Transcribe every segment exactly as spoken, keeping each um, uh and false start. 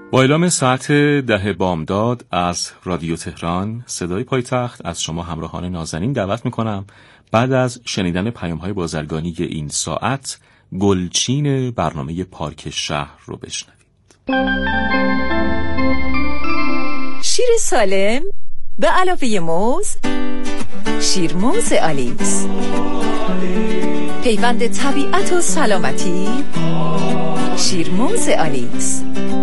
با اعلام ساعت ده بامداد از رادیو تهران صدای پایتخت از شما همراهان نازنین دعوت میکنم بعد از شنیدن پیام‌های بازرگانی این ساعت گلچین برنامه پارک شهر رو بشنوید. شیر سالم به علاوه موز، شیر موز آلیس، پیوند طبیعت و سلامتی، شیر موز آلیس،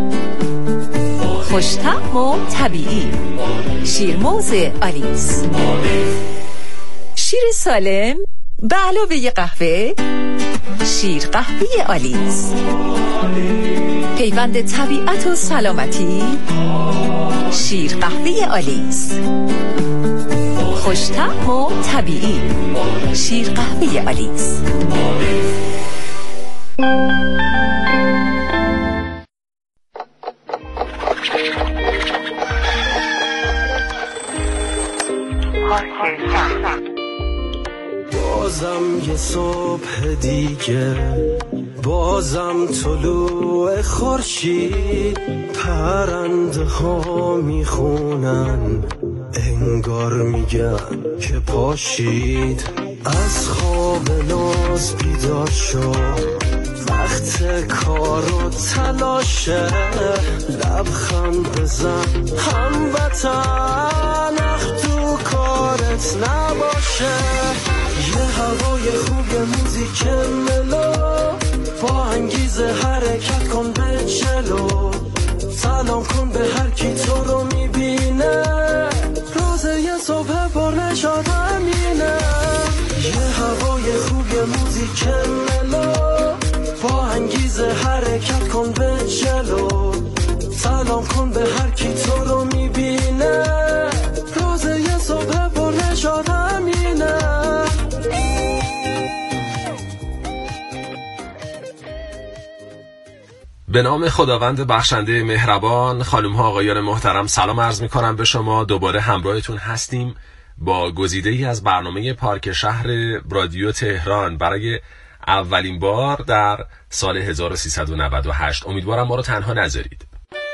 خوش‌طعم و طبیعی، شیر موز آلیس. شیر سالم به علاوه قهوه، شیر قهوه آلیس، پیوند طبیعت و سلامتی، شیر قهوه آلیس، خوش‌طعم و طبیعی، شیر قهوه آلیس. بازم یه صبح دیگه، بازم طلوع خورشید، پرنده ها میخونن انگار میگن که پاشید، از خواب ناز بیدار شد، وقت کار و تلاشه، لبخند بزن هموطن، اخ تو کارت نباشه، یه هوای خوب موزیک ملو، با انگیزه حرکت کن به جلو، سلام کن به هر کی تو رو میبینه، روز یه صبح پر نشادم اینه، یه هوای خوب موزیک ملو، با انگیزه حرکت کن به جلو، سلام کن به هر کی تو رو میبینه، روز یه صبح پر نشادم اینه. به نام خداوند بخشنده مهربان. خانم ها آقایان محترم، سلام عرض می کنم به شما. دوباره همراهتون هستیم با گزیده‌ای از برنامه پارک شهر رادیو تهران برای اولین بار در سال هزار و سیصد و نود و هشت. امیدوارم ما رو تنها نذارید.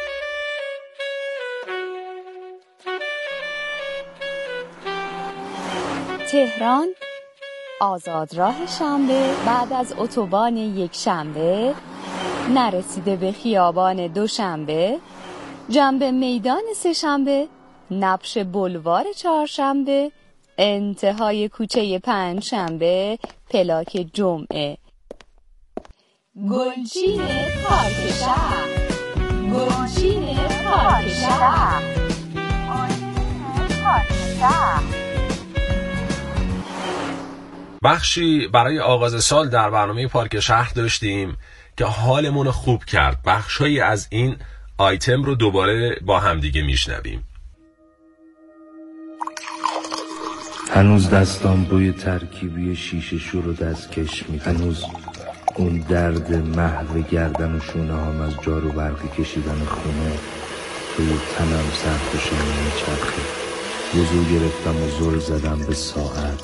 تهران، آزادراه شنبه بعد از اتوبان یک شنبه، نرسیده به خیابان دوشنبه، جنب میدان سه شنبه، نبش بلوار چهارشنبه، انتهای کوچه پنج شنبه، پلاک جمعه. گلچین پارک شهر، گلچین پارک شهر، گلچین پارک شهر. بخشی برای آغاز سال در برنامه پارک شهر داشتیم که حالمون خوب کرد. بخشی از این آیتم رو دوباره با هم دیگه میشنویم. هنوز دستام بوی ترکیبی شیشه شور و دستکش می، هنوز اون درد محو گردن و شونه هم از جارو برقی کشیدن خونه توی تنم سخت و شنه چرخی. وضو گرفتم و زل زدم به ساعت.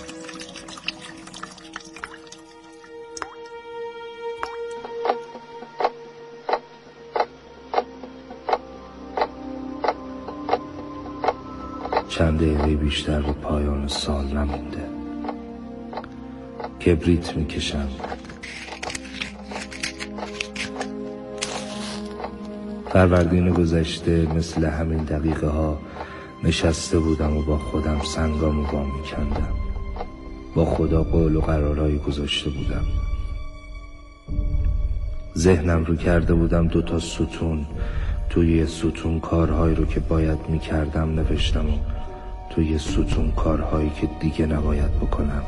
چند دقیقه بیشتر به پایان سال نمونده. کبریت میکشم. فروردین گذشته مثل همین دقیقه ها نشسته بودم و با خودم سنگامو وا میکندم. با خدا قول و قرارایی گذاشته بودم. ذهنم رو کرده بودم دوتا ستون. توی ستون کارهایی رو که باید میکردم نوشتم و توی ستون کارهایی که دیگه نباید بکنم.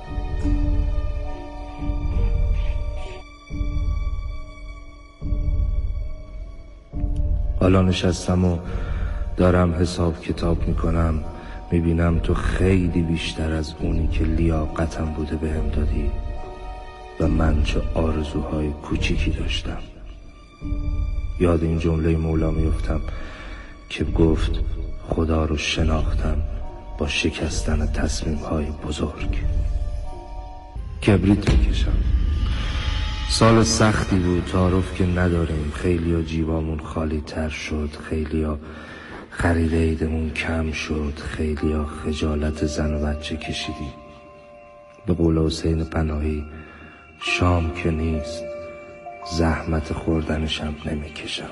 حالا نشستم و دارم حساب کتاب میکنم. میبینم تو خیلی بیشتر از اونی که لیاقتم بوده بهم دادی و من چه آرزوهای کوچیکی داشتم. یاد این جمله مولا میفتم که گفت خدا رو شناختم با شکستن تصمیم های بزرگ. کبریت میکشم. سال سختی بود، تعارف که نداریم. خیلی ها جیبامون خالی تر شد، خیلی ها خرید عیدمون کم شد، خیلی ها خجالت زن و بچه کشیدیم. به قول حسین پناهی شام که نیست زحمت خوردنشم نمیکشم.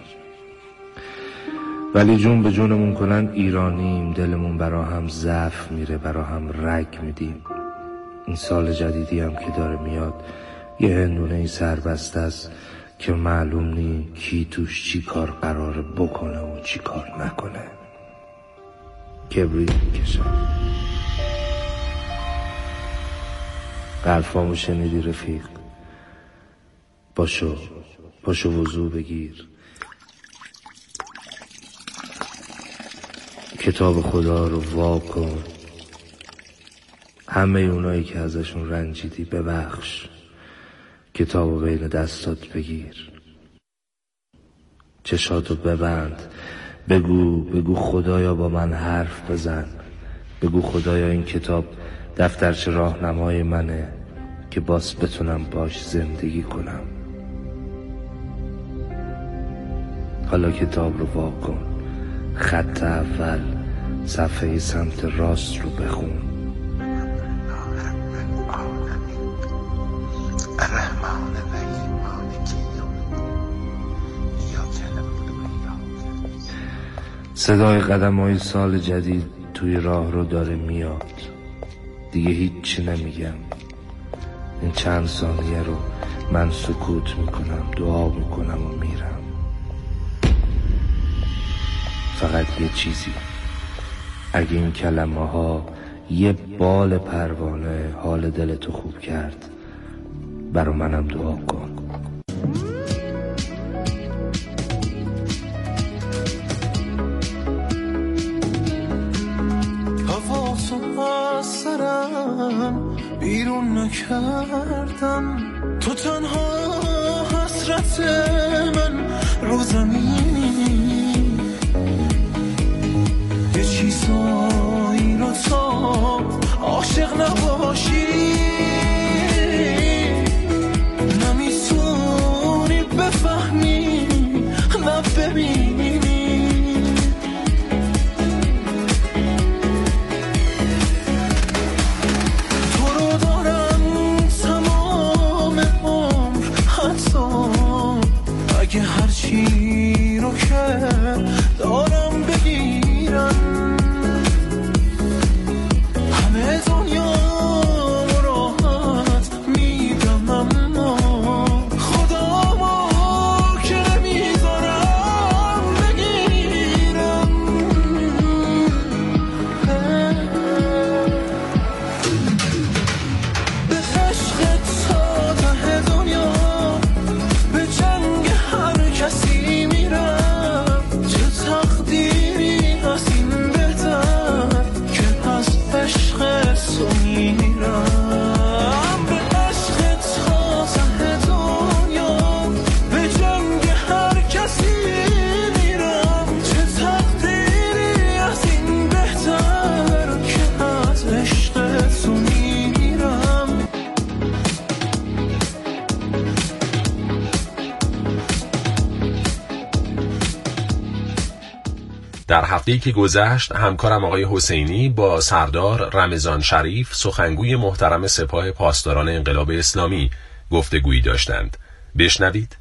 ولی جون به جونمون کنن ایرانیم، دلمون برا هم ضعف میره، برا هم رگ میدیم. این سال جدیدی هم که داره میاد یه هندونه ای سربسته است که معلوم نی کی توش چی کار قراره بکنه و چی کار نکنه. کبریت میکشم. حرفامو شنیدی رفیق؟ باشو باشو وضو بگیر، کتاب خدا رو وا کن، همه اونایی که ازشون رنجیدی ببخش، کتابو بین دستات بگیر، چشاتو ببند، بگو بگو خدایا با من حرف بزن، بگو خدایا این کتاب دفترچه راهنمای منه که باز بتونم باش زندگی کنم. حالا کتاب رو وا کن، خط اول صفحه سمت راست رو بخون. صدای قدم های سال جدید توی راه رو داره میاد. دیگه هیچی نمیگم. این چند ثانیه رو من سکوت میکنم، دعا میکنم و میرم. فقط یه چیزی، اگه این کلمه ها یه بال پروانه حال دلتو خوب کرد، برا منم دعا کن. حواسم از سرم بیرون نکردم، تو تنها حسرت من رو زمین. یه چیزایی رو تا عاشق نباشی نمیتونی بفهمی نه ببینی. تو رو دارم تمام عمر، حتی اگه هرچی رو که دارم بگیرم، همه دنیا راحت میدم، اما خدا ما که نمیذارم بگیرم. به عشق تا ته دنیا، به جنگ هر کسی میرم، چه تقدیری از این بهتر که از عشق تو میرم. به عشق تا ته دنیا، به جنگ هر کسی میرم، چه تقدیری از این بهتر که از عشق تو میرم. در هفته‌ای که گذشت همکارم آقای حسینی با سردار رمضان شریف سخنگوی محترم سپاه پاسداران انقلاب اسلامی گفتگویی داشتند. بشنوید.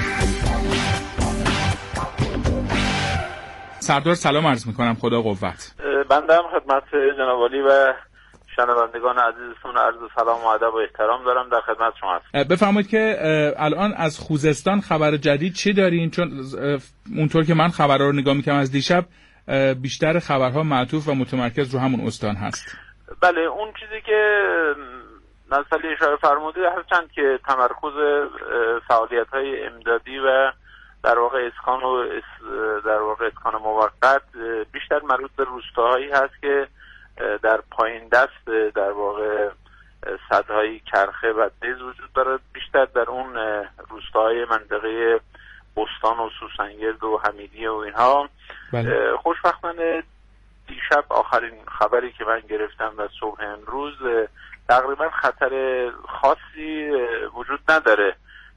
سردار سلام عرض میکنم، خدا قوت. بنده هم خدمت جناب عالی و شنوندگان عزیزتون عرض سلام و ادب و احترام دارم، در خدمت شما هستم. بفرمایید که الان از خوزستان خبر جدید چی دارین؟ چون اونطور که من خبرها رو نگاه میکنم از دیشب بیشتر خبرها معطوف و متمرکز رو همون استان هست. بله، اون چیزی که نصلی اشاره فرمودید، هرچند که تمرکز فعالیت‌های امدادی و در واقع اسکان و در واقع اسکان موقت بیشتر مربوط به روستاهایی هست که در پایین دست در واقع سدهای کرخه و دز وجود دارد، بیشتر در اون روستاهای منطقه بستان و سوسنگرد و حمیدیه و اینها. بله. خوشبختانه دیشب آخرین خبری که من گرفتم و صبح امروز تقریبا خطر خاصی وجود نداره.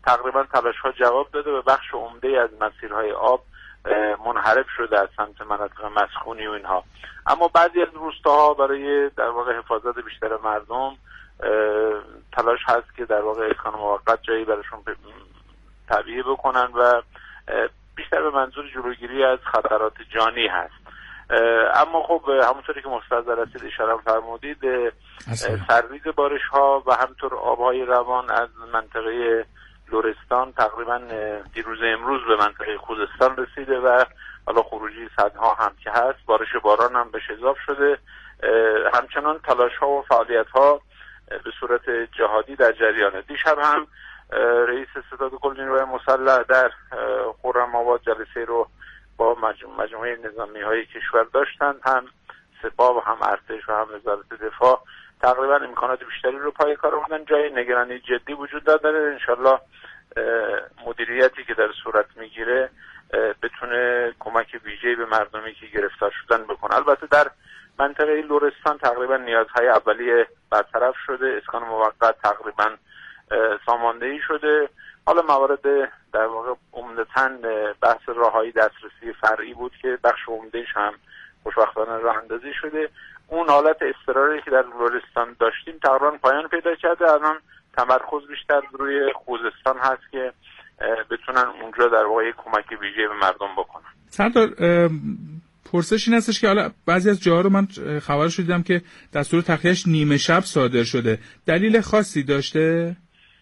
تقریبا تلاش ها جواب داده و بخش عمده از مسیرهای آب منحرف شده از سمت مناطق مسکونی و اینها. اما بعضی از روستاها برای در واقع حفاظت بیشتر مردم تلاش هست که در واقع اسکان موقت جایی براشون تعبیه بکنن و بیشتر به منظور جلوگیری از خطرات جانی هست. اما خب همونطوری که مستحضر هستید اشاره فرمودید، سرریز بارش ها و همینطور آبهای روان از منطقه لرستان تقریبا دیروز امروز به منطقه خوزستان رسیده و حالا خروجی سدها هم که هست، بارش باران هم بهش اضافه شده. همچنان تلاش ها و فعالیت ها به صورت جهادی در جریانه. دیشب هم رئیس ستاد کل نیروهای مسلح در خرم‌آباد جلسه رو با مجموعه نظامی های کشور داشتن، هم سپاه و هم ارتش و هم وزارت دفاع تقریبا امکانات بیشتری رو پای کار آوردن. جای نگرانی جدی وجود داره، انشالله مدیریتی که در صورت میگیره بتونه کمک ویژه‌ای به مردمی که گرفتار شدن بکنه. البته در منطقه لرستان تقریبا نیازهای اولیه برطرف شده، اسکان موقت تقریبا ساماندهی شده. حالا موارد در واقع عمدتاً بحث راههای دسترسی فرعی بود که بخش عمدهش هم خوشبختانه راه اندازی شده. اون حالت اضطراری که در لرستان داشتیم تقریبا پایان پیدا کرده. الان تمرکز بیشتر روی خوزستان هست که بتونن اونجا در واقع کمک ویژه به مردم بکنن. سردار، پرسش این هستش که حالا بعضی از جاها رو من خبرش دیدم که دستور تخلیه‌اش نیمه شب صادر شده، دلیل خاصی داشته؟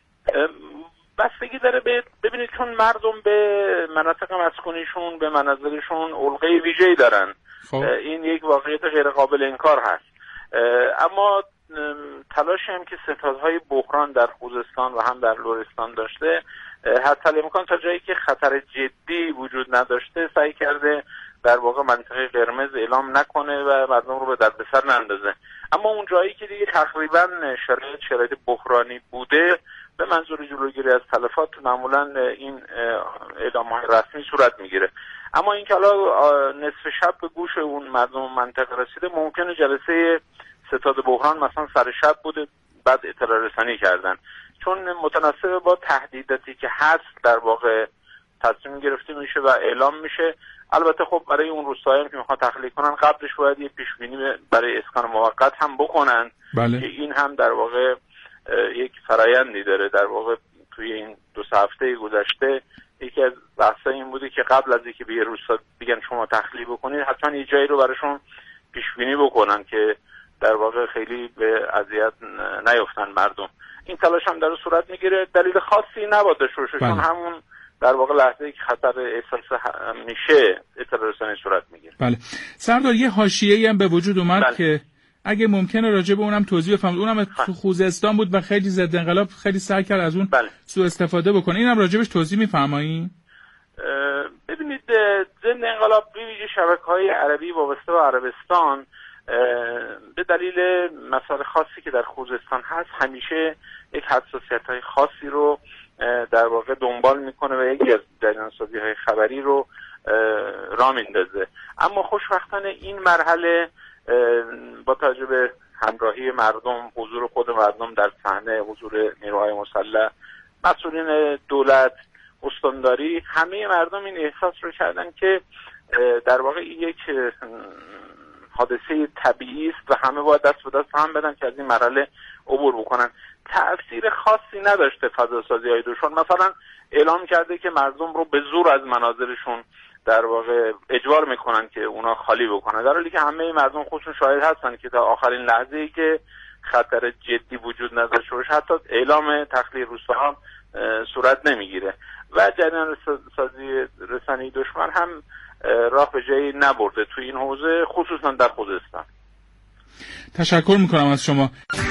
بستگی داره به ببینید، چون مردم به مناطق مسکونیشون به منازلشون علقه ویژه‌ای دارن. خب. این یک واقعیت غیر قابل انکار هست. اما تلاشی هم که ستادهای بحران در خوزستان و هم در لرستان داشته، حتی الامکان تا جایی که خطر جدی وجود نداشته سعی کرده در واقع منطقه قرمز اعلام نکنه و مردم رو به دردسر نندازه. اما اون جایی که دیگه تقریبا شرایط شرایط بحرانی بوده، به منظور جلوگیری از تلفات معمولا این اعلام‌های رسمی صورت میگیره. اما این که حالا نصف شب به گوش اون مردم منطقه رسیده، ممکنه جلسه ستاد بحران مثلا سر شب بوده بعد اطلاع رسانی کردن، چون متناسب با تهدیداتی که هست در واقع تصمیم گرفته میشه و اعلام میشه. البته خب برای اون روستایان که میخوان تخلیه کنن قبلش باید یه پیش بینی برای اسکان موقت هم بکنن. بله. که این هم در واقع یک فرایندی داره. در واقع توی این دو سه هفته گذشته یکی از بحثا این بوده که قبل از اینکه به یه روستا بگن شما تخلیه بکنید، حتما یه جایی رو براشون پیش بینی بکنن که در واقع خیلی به اذیت نیفتن مردم. این تلاش هم در صورت میگیره. دلیل خاصی نباید داشته باشه، چون همون در واقع لحظه‌ای که خطر احساس میشه اطلاع رسانی صورت میگیره. بله. سردار، یه حاشیه‌ای هم به وجود اومد بله. که اگه ممکنه راجع به اونم توضیح بفهمید. اونم تو خوزستان بود و خیلی ضد انقلاب خیلی سعی کرد از اون بله. سوء استفاده بکنه. اینم راجبش توضیح میفرمایید؟ ببینید، ضد انقلاب به ویژه شبکه‌های عربی وابسته به عربستان به دلیل مسائل خاصی که در خوزستان هست همیشه یک حساسیت‌های خاصی رو در واقع دنبال میکنه و یکی از جریان‌سازی‌های خبری رو راه میندازه. اما خوشبختانه این مرحله با توجه به همراهی مردم، حضور خود مردم در صحنه، حضور نیروهای مسلح، مسئولین دولت، استانداری، همه مردم این احساس رو کردن که در واقع این یک حادثه طبیعی است و همه باید دست به دست هم بدن که از این مرحله عبور بکنن. تأثیر خاصی نداشته فضاسازی‌های دشمن. مثلا اعلام کرده که مردم رو به زور از منازلشون در واقع اجبار میکنن که اونا خالی بکنن، در حالی که همه مردم خودشون شاهد هستن که تا آخرین لحظه‌ای که خطر جدی وجود نداشته باشه حتی اعلام تخلیه روستاها صورت نمیگیره و جریان سازی رسانه‌ای دشمن هم راه به جایی نبرده توی این حوزه، خصوصا در خوزستان. تشکر میکنم از شما.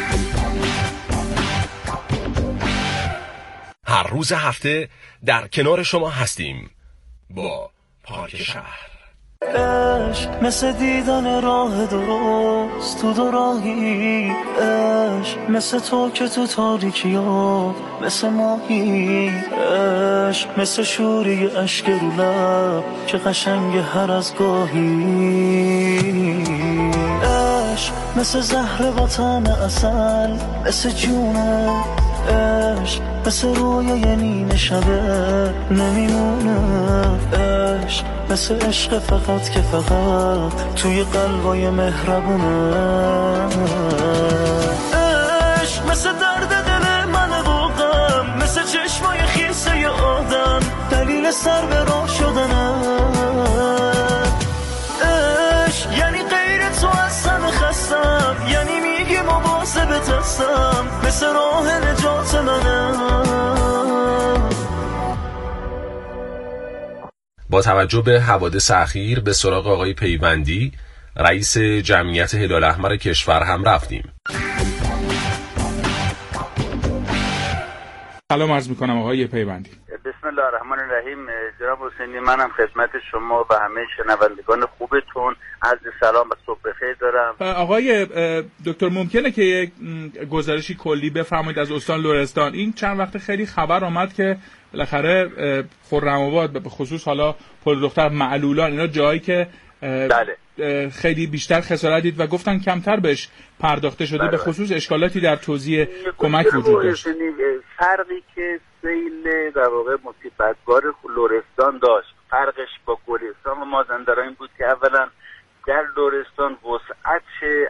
هر روز هفته در کنار شما هستیم با پارک شهر. عشق مثل دیدن راه درست تو دو راهی، عشق مثل تو که تو تاریکی ها مثل ماهی، عشق مثل شوری اشک رو لب که قشنگ هر از گاهی، عشق مثل زهر با طعم عسل، مثل جونه عشق مثل رویای نیمه شبه نمیمونه، عشق مثل عشق فقط که فقط توی قلبای مهربونه، عشق مثل درد دل من و غم، مثل چشمای خیسه آدم دلیل سر به راه شدنه، عشق یعنی غیر تو از همه خستم، یعنی میگی مواظبت هستم، مثل راه نجات منه. با توجه به حوادث اخیر به سراغ آقای پیوندی رئیس جمعیت هلال احمر کشور هم رفتیم. سلام عرض میکنم آقای پیوندی. بسم الله الرحمن الرحیم. جناب حسینی، منم خدمت شما و همه شنوندگان خوبتون عرض سلام و صبح بخیر دارم. آقای دکتر ممکنه که یک گزارشی کلی بفرمایید از استان لرستان؟ این چند وقت خیلی خبر آمد که بالاخره خرم‌آباد به خصوص حالا پل دختر معلولان اینا جایی که بله. خیلی بیشتر خسارت دید و گفتن کمتر بهش پرداخته شده، بله. به خصوص اشکالاتی در توزیع کمک وجود داشت. فرقی که سیل در واقع مصیبت‌بار لرستان داشت فرقش با گلستان و مازندران این بود که اولا در لرستان وسعت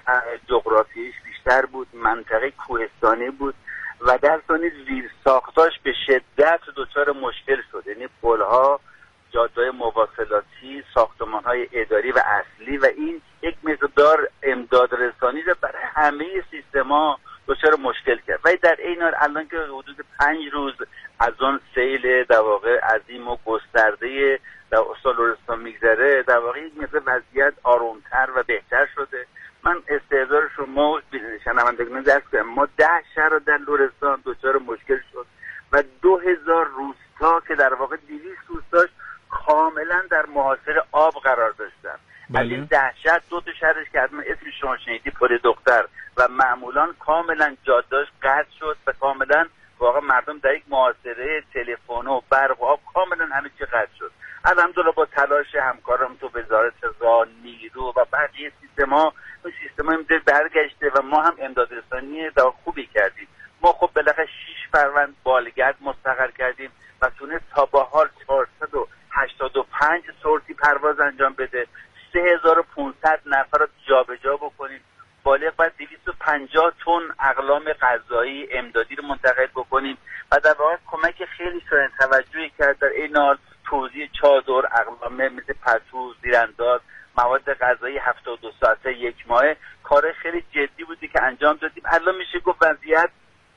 جغرافیایش بیشتر بود، منطقه کوهستانی بود و در ثانی زیر ساختاش به شدت دچار مشکل شد، یعنی پل‌ها، جاده‌های مواصلاتی، ساختمان‌های اداری و اصلی و این یک مقدار امداد رسانی رو برای همه سیستم‌ها دچار مشکل کرد. و در این حال الان که حدود پنج روز از اون سیل در واقع عظیم و گسترده در استان لرستان میگذره، در واقع یک مقدار وضعیت آرومتر و بهتر شده. من استحضار شما شنوندگان درک کنم، ما ده شهر در لرستان دچار مشکل شد و دو هزار روستا که در واقع دویست روستاش کاملا در محاصره آب قرار داشتن. بله. از این ده شهر دو تا شهرش که حتما اسم شما شنیدی، پل دختر و معمولان، کاملا جاده‌اش قطع شد و کاملا واقعا مردم در یک محاصره تلفن و برق و آب کاملا همه چی قطع شد. الحمدلله با تلاش همکارم تو وزارت راه، نیرو و بقیه سیستم‌ها، اون سیستم‌ها امروز برگشته و ما هم امدادرسانی خوبی کردیم. ما خب بالاخره شش فروند بالگرد مستقر کردیم و تونست تا به حال چهارصد و هشتاد و پنج سورتی پرواز انجام بده، سه هزار و پانصد نفر رو جابجا بکنیم، بالغ بر دویست و پنجاه تن اقلام غذایی امدادی رو منتقل بکنیم و در واقع کمک خیلی شاید توجهی کرد. در این حال توزیع چادر، اقلام مثل پتو، زیرانداز، مواد غذایی هفتاد و دو ساعته یک ماهه کار خیلی جدی بودی که انجام دادیم. الان میشه گفت وضعیت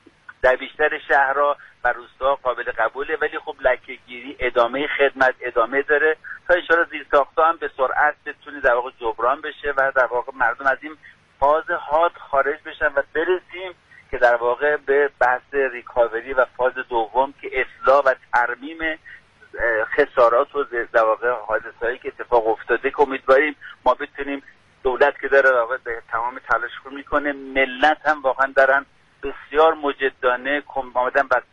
در بیشتر شهرها و روستا قابل قبوله، ولی خب لکه‌گیری ادامه خدمت ادامه داره تا ان شاءالله زیرساخت‌ها هم به سرعت بتونه در واقع جبران بشه و در واقع مردم از این فاز حاد خارج بشن و برسیم که در واقع به بحث ریکاوری و فاز دوم که اصلاح و ترمیم خسارات و در واقع حادثه‌ای که اتفاق افتاده که امیدواریم ما بتونیم، دولت که داره واقعا به تمام تلاش میکنه، ملت هم واقعا دارن بسیار مجدانه آمدن به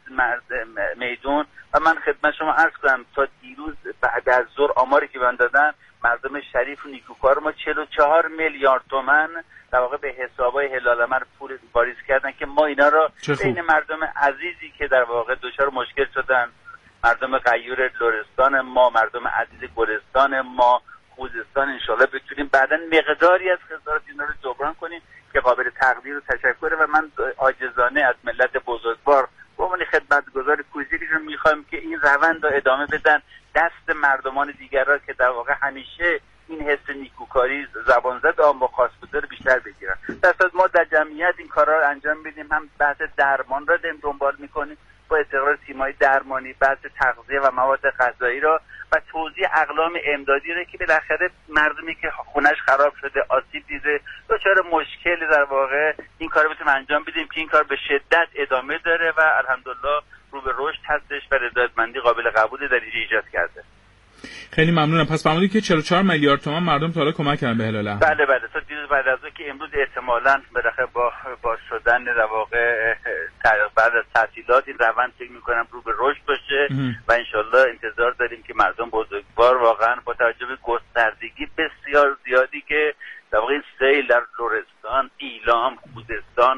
میدون و من خدمت شما عرض کنم تا دیروز بعد از ظهر آماری که من دادن مردم شریف و نیکوکار ما چهل و چهار میلیارد تومان در واقع به حسابای هلال احمر پول واریز کردن که ما اینا را بین مردم عزیزی که در واقع دچار مشکل شدن، مردم غیور لرستان ما، مردم عزیز گلستان ما، خوزستان، انشالله بتونیم بعداً مقداری از خسارات اینا رو جبران کنیم که قابل تقدیر و تشکره. و من عاجزانه از ملت بزرگوار به عنوان خدمتگزار کوچیکشون میخوایم که این روند رو ادامه بدن، دست مردمان دیگر را که در واقع همیشه این حس نیکوکاری زبان زد آن خاص بوده رو بیشتر بگیرن. دست از ما در جمعیت این کارا رو انجام بدیم، هم بحث درمان را داریم دنبال میکنیم با استقرار تیم‌های درمانی، بحث تغذیه و مواد غذایی را و توزیع اقلام امدادی را که بالاخره مردمی که خونش خراب شده، آسیب دیده، دچار مشکل در واقع این کارو بتونیم انجام بدیم که این کار به شدت ادامه داره و الحمدلله رو به رشد هستش و رضایتمندی قابل قبولی در اینجا ایجاد کرده. خیلی ممنونم. پس فرمودید که چهل و چهار میلیارد تومان مردم تا حالا کمک کردن به هلال احمر. بله بله، تا دیروز بعد از که امروز احتمالاً بالاخره با با شدن در واقع بعد از تعطیلات این روند فکر می‌کنم رو به رشد باشه و انشالله انتظار داریم که مردم بزرگوار واقعاً با توجه به گستردگی بسیار زیادی که در واقع سیل در لرستان، ایلام، خوزستان،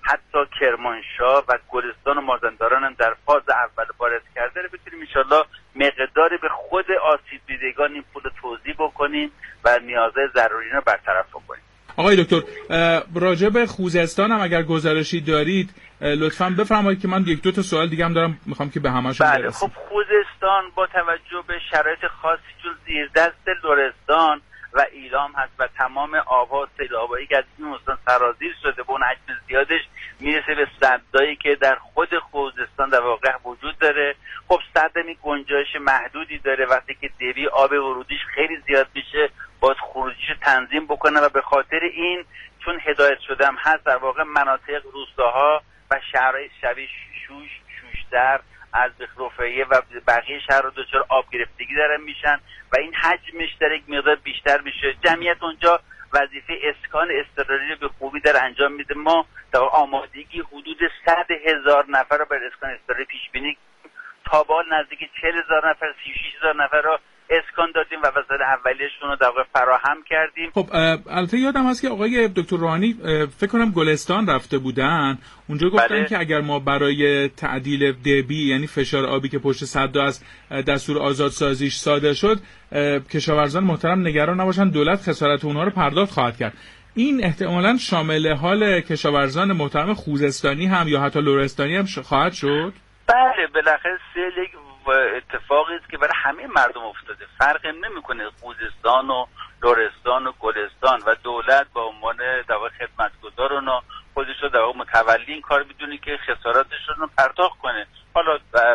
حتی کرمانشاه و گلستان و مازندران هم در فاز اول وارد کرده رو بتونیم انشالله مقداری به خود آسیب دیدگان این پول توزیع بکنیم و نیازهای ضروری رو برطرف بکنیم. آقای دکتر راجع به خوزستان هم اگر گزارشی دارید لطفاً بفرمایید که من یک دو تا سوال دیگه هم دارم میخوام که به همه‌شون برسیم. بله خب خوزستان با توجه به شرایط خاصی چون زیر دست لرستان و ایلام هست و تمام آبها سیلابایی که از این استان سرازیر شده به اون حجم زیادش میرسه به سدایی که در خود خوزستان در واقع وجود داره. خب سد می گنجایش محدودی داره، وقتی که دبی آب ورودیش خیلی زیاد میشه باید خروجیش تنظیم بکنه و به خاطر این چون هدایت شدم هست در واقع مناطق روستاها و شهرهای شبیه شوش شوشتر از رفیه و بقیه شهر رو دچار آب گرفتگی دارن میشن و این حجمش در یک مقدار بیشتر میشه. جمعیت اونجا وظیفه اسکان اضطراری رو به خوبی در انجام میده. ما در آمادگی حدود صد هزار نفر رو برای اسکان اضطراری پیش بینی تا به حال نزدیک چهل هزار نفر سی و شش هزار نفر رو اسکان دادیم و وسایل اولیه‌شون رو در واقع فراهم کردیم. خب البته یادم هست که آقای دکتر روحانی فکر کنم گلستان رفته بودن، اونجا گفتن بله. که اگر ما برای تعدیل دبی یعنی فشار آبی که پشت سد است دستور آزادسازیش صادر شد کشاورزان محترم نگران نباشن، دولت خسارت اونها رو پرداخت خواهد کرد. این احتمالاً شامل حال کشاورزان محترم خوزستانی هم یا حتی لرستانی هم خواهد شد؟ بله بالاخره سیل یک اتفاقی است که برای همه مردم افتاده، فرق نمیکنه خوزستان و لرستان و گلستان و دولت با عنوان در واقع خدمتگزار اونا خودش رو در واقع متولی این کار میدونه که خساراتشون رو پرداخت کنه، حالا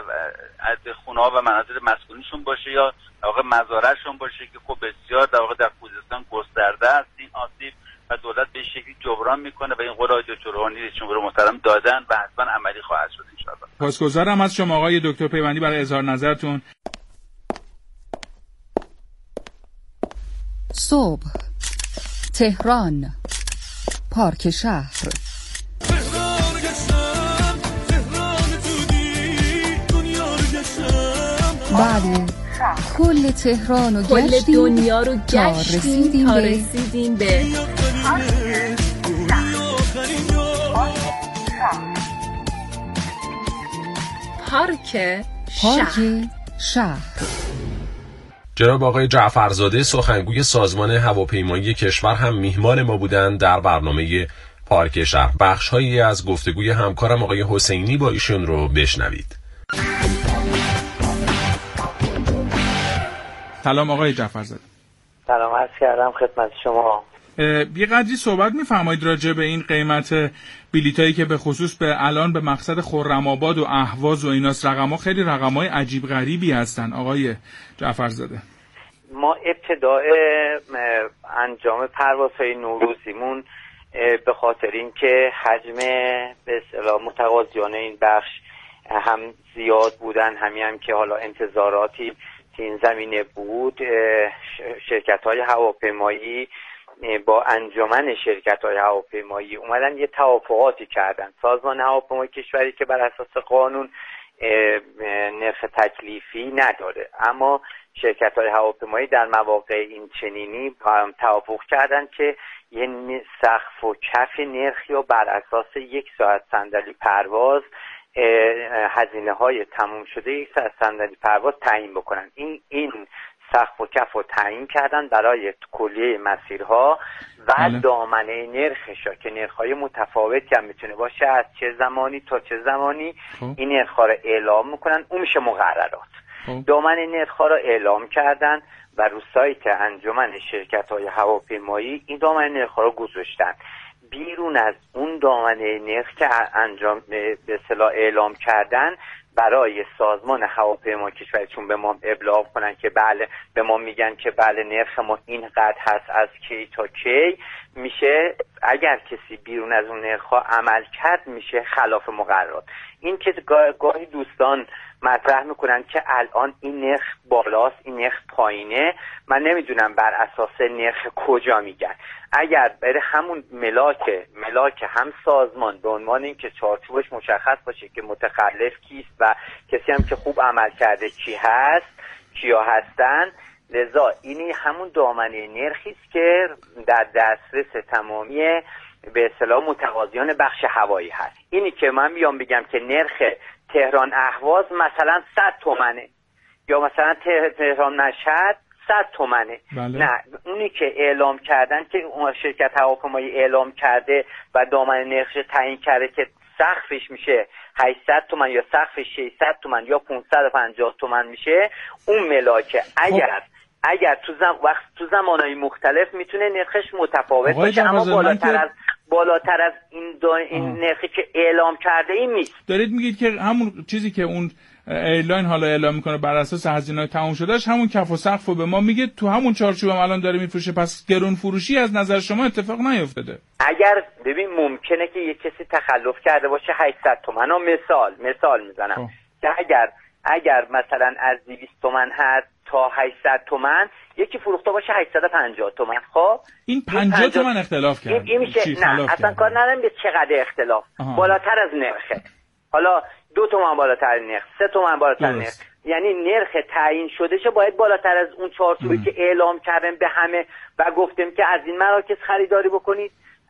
از خونه‌ها و مناطق مسکونیشون باشه یا در واقع مزارعشون باشه که خب بسیار در واقع در خوزستان گسترده است این آسیب و دولت به شکلی جبران میکنه و این قول دکتر روحانی رئیس جمهور محترم دادن و حتما عملی خواهد شد ان شاء الله. پاسگزارم از شما آقای دکتر پیوندی برای اظهار نظرتون. صبح تهران پارک شهر بله کل تهران و کل دنیا رو گشتیم تا رسیدیم به پارک پارک شهر. جناب آقای جعفرزاده سخنگوی سازمان هواپیمایی کشور هم میهمان ما بودند در برنامه پارک شهر. بخش‌هایی از گفتگوی همکارم آقای حسینی با ایشون رو بشنوید. سلام آقای جعفرزاده. سلام عرض کردم خدمت شما. یه قدری صحبت می‌فرمایید راجع به این قیمت بلیطایی که به خصوص به الان به مقصد خرم‌آباد و اهواز و ایناست، رقم‌ها خیلی رقم‌های عجیب غریبی هستن آقای جعفرزاده. ما ابتدای انجام پروازهای نوروزیمون به خاطر اینکه حجم به اصطلاح متقاضیان این بخش هم زیاد بودن، همین هم که حالا انتظاراتی این زمینه بود، شرکت‌های هواپیمایی با انجمن شرکت‌های هواپیمایی اومدن یه توافقاتی کردن. سازمان هواپیمایی کشوری که بر اساس قانون نرخ تکلیفی نداره، اما شرکت‌های هواپیمایی در مواقع این چنینی با هم توافق کردن که یه سقف و کف نرخی رو بر اساس یک ساعت صندلی پرواز هزینه های تموم شده یک ساعت صندلی پرواز تعیین بکنن. این این سقف و کف رو تعیین کردن برای کلیه مسیرها و بله. دامنه نرخشا که نرخ‌های متفاوتی هم میتونه باشه از چه زمانی تا چه زمانی خب. این نرخ‌ها رو اعلام میکنن، اون میشه مقررات. خب. دامنه نرخ‌ها رو اعلام کردن و رو سایت انجمن شرکت‌های هواپیمایی این دامنه نرخ‌ها رو گذاشتن. بیرون از اون دامنه نرخ که انجام به اصطلاح اعلام کردن برای سازمان هواپیما کشوری چون به ما ابلاغ کنن که بله، به ما میگن که بله نرخ ما اینقدر هست از کی تا کی میشه، اگر کسی بیرون از اون نرخ‌ها عمل کرد میشه خلاف مقررات. این که گاهی دوستان مطرح میکنن که الان این نرخ بالاست این نرخ پایینه، من نمیدونم بر اساس نرخ کجا میگن. اگر بره همون ملاک ملاک هم سازمان به عنوان اینکه چارچوبش مشخص باشه که متخلف کیست و کسی هم که خوب عمل کرده کی هست کیا هستن، لذا اینی همون دامنه نرخی است که در دسترس تمامی به اصطلاح متقاضیان بخش هوایی هست. اینی که من میام بگم که نرخ تهران اهواز مثلا صد تومنه یا مثلا تهران مشهد صد تومنه، بله. نه، اونی که اعلام کردن که شرکت هواپیمایی اعلام کرده و دامنه نرخش تعیین کرده که سقفش میشه هشتصد تومن یا سقفش ششصد تومن یا پانصد و پنجاه تومن میشه، اون ملاکه. اگر اگر تو زم... وقت تو زمانهای مختلف میتونه نرخش متفاوت باشه، اما بالاتر که... از بالاتر از این دا... این نرخی که اعلام کرده این نیست. دارید میگید که همون چیزی که اون ایرلاین حالا اعلام میکنه بر اساس هزینه‌های تموم شدهش همون کف و سقف رو به ما میگه، تو همون چارچوب هم الان داره میفروشه، پس گرون فروشی از نظر شما اتفاق نیفتاده؟ اگر ببین ممکنه که یه کسی تخلف کرده باشه هشتصد تومن، مثال مثال میزنم خب. که اگر اگر مثلا از دویست تومن هست تا هشتصد تومن، یکی فروخته باشه هشتصد و پنجاه تومن. خب این پنجاه تومن اختلاف کرد. این, این میشه نه اصلا کار نداریم به چقدر اختلاف. آها. بالاتر از نرخه. حالا دو تومن بالاتر نرخ، سه تومن بالاتر نرخ، یعنی نرخ تعیین شده شه باید بالاتر از اون چارچوبی که اعلام کردن به همه و گفتیم که از این مراکز خریداری بکنید.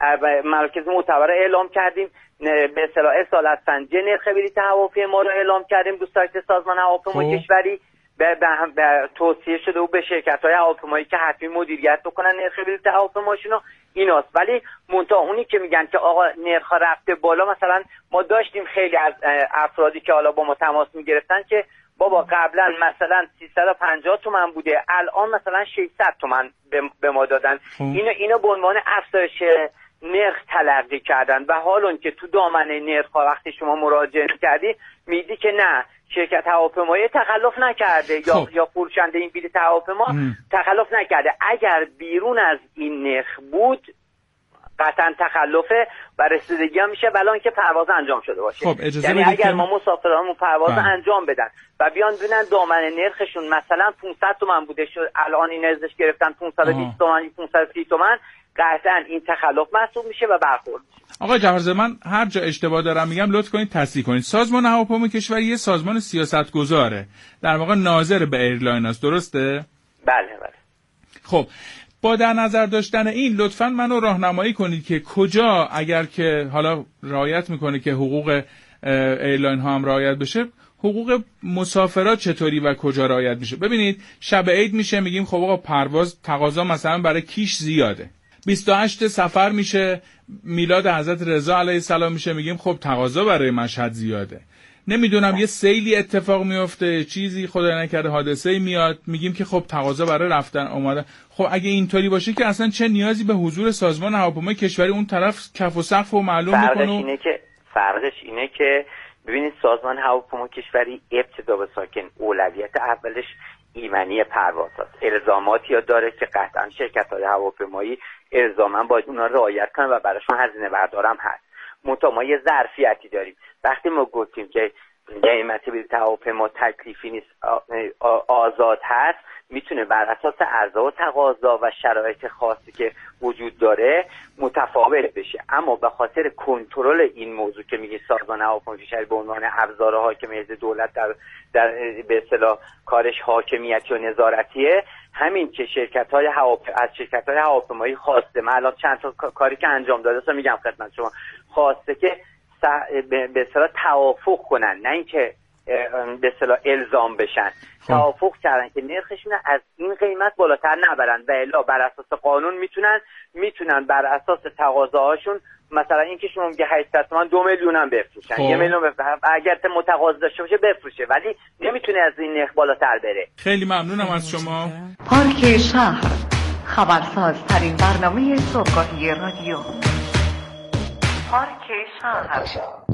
مراکز معتبر اعلام کردیم، به اصطلاح اصالت سنجی نرخ بلیط هواپیما رو اعلام کردیم دو سایت سازمان هواپیمای کشوری، به, به, به توصیه شده و به شرکت‌های هواپیمایی که حتمی مدیریت بکنن نرخ بلیط هواپیماشون ایناست. ولی منتها اونی که میگن که آقا نرخ‌ها رفته بالا، مثلا ما داشتیم خیلی از افرادی که حالا با ما تماس میگرفتن که بابا قبلا مثلا سیصد و پنجاه تومن بوده، الان مثلا ششصد تومن به ما دادن. اینو اینو به عنوان افزایش نرخ تلقی کردن و حال اون که تو دامنه نرخ وقتی شما مراجعه کردی میدی که نه، شرکت هواپیمایی تخلف نکرده خب. یا یا فروشنده این بلیط هواپیما تخلف نکرده. اگر بیرون از این نرخ بود قطعا تخلفه و رسیدگی هم میشه ولی اینکه پرواز انجام شده باشه. خب یعنی اگر ما مسافرانمون پرواز بله. انجام بدن و بیان ببینن دامنه نرخشون مثلا پانصد تومن بوده شد، الان این ازش گرفتن پانصد و بیست تومن پانصد و سی تومن، قطعا این تخلف محسوب میشه و برخورد. آقای جعفرزاده، من هر جا اشتباه دارم میگم لطف کنید تصحیح کنید. سازمان هواپیمای کشوری یه سازمان سیاستگزاره، در واقع ناظر به ایرلاین است، درسته؟ بله بله. خب با در نظر داشتن این لطفاً منو راهنمایی کنید که کجا اگر که حالا رعایت میکنه که حقوق ایرلاین ها هم رعایت بشه، حقوق مسافرات چطوری و کجا رعایت میشه؟ ببینید شب عید میشه میگیم خب آقا پرواز تقاضا مثلا برای کیش زیاده، بیست و هشت سفر میشه میلاد حضرت رضا علیه السلام میشه میگیم خب تقاضا برای مشهد زیاده، نمیدونم یه سیلی اتفاق میفته، چیزی خدای نکرده حادثه‌ای میاد میگیم که خب تقاضا برای رفتن اومده. خب اگه اینطوری باشه که اصلا چه نیازی به حضور سازمان هواپیمای کشوری اون طرف کف و سقف رو معلوم میکنه؟ فرقش اینه که فرقش اینه که ببینید سازمان هواپیمای کشوری ابتدا به ساکن اولویت اولش ایمنی پرواز هست. الزاماتی ها داره که قطعا شرکت‌های هواپیمایی الزاما باید اونا رعایت کنن و براشون هزینه بردارم هست. منتها ما یه ظرفیتی داریم. وقتی ما گفتیم که قیمت بلیط هواپیما تکلیفی نیست، آزاد هست، میتونه بر اساس عرضه و تقاضا و شرایط خاصی که وجود داره متفاوت بشه. اما به خاطر کنترل این موضوع که میگه سازمان هواپیمای کشوری به عنوان ابزار حاکمیت دولت در در به اصطلاح کارش حاکمیتی و نظارتیه، همین که شرکت‌های هواپیما از شرکت‌های هواپیمایی خواسته، من الان چند تا کاری که انجام داده میگم خدمت شما، خواسته که به اصطلاح توافق کنن، نه اینکه به اصطلاح الزام بشن. توافق کردن که نرخشون از این قیمت بالاتر نبرن و الا بر اساس قانون میتونن میتونن بر اساس تقاضاهاشون مثلا اینکه شما میگه هشتصد تومن دو میلیون هم بفروشن، یه میلیون بفروشن، اگر متقاضی داشته باشه بفروشه، ولی نمیتونه از این نرخ بالاتر بره. خیلی ممنونم از شما. پارک شهر، خبرساز ترین برنامه صبحگاهی رادیو. پارک شهر.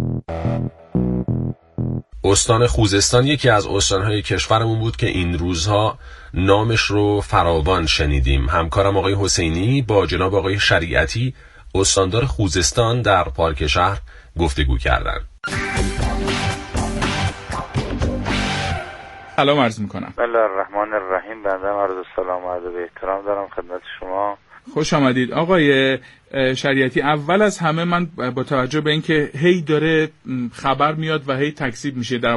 استان خوزستان یکی از استانهای کشورمون بود که این روزها نامش رو فراوان شنیدیم. همکارم آقای حسینی با جناب آقای شریعتی استاندار خوزستان در پارک شهر گفتگو کردند. سلام عرض میکنم. بسم الله الرحمن الرحیم. بنده عرض سلام و عرض احترام دارم خدمت شما. خوش آمدید آقای شریعتی. اول از همه من با توجه به اینکه هی داره خبر میاد و هی تکذیب میشه در